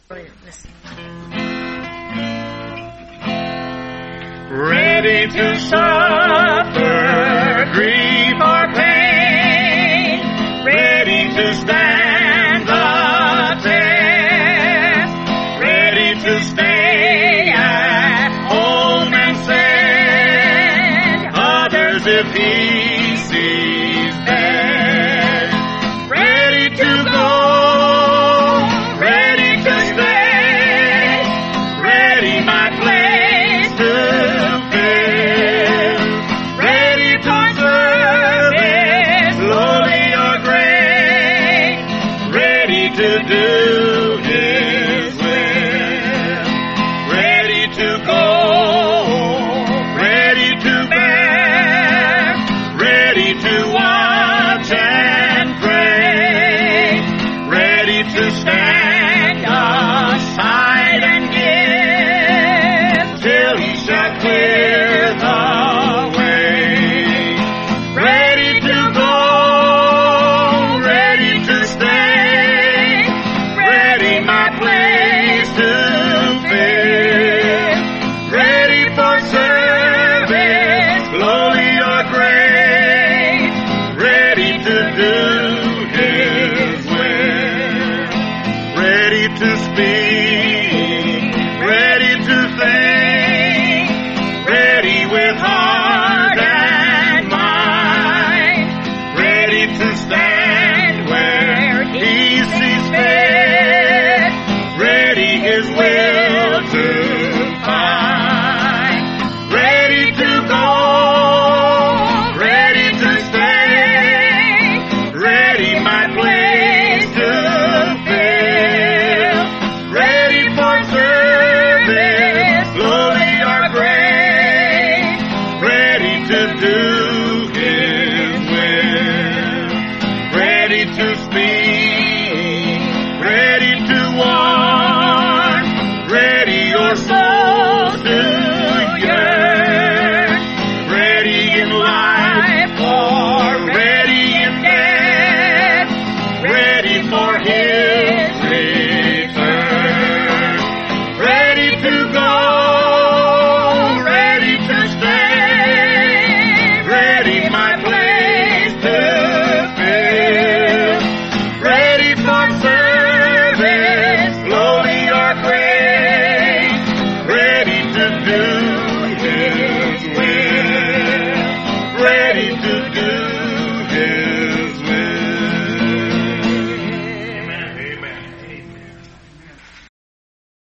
Ready to suffer grief or pain, ready to stand the test, ready to stay at home and send others if he sees best. Ready to go, ready to stay, ready my place to fill, ready for service, lowly or great, ready to do his will, ready to go, ready to bear, ready to watch and pray, ready to stand aside and give till he shall clear the way. Ready to go, ready to stay, ready my place to fill, ready for service, lowly or great, ready to do his will, ready to speak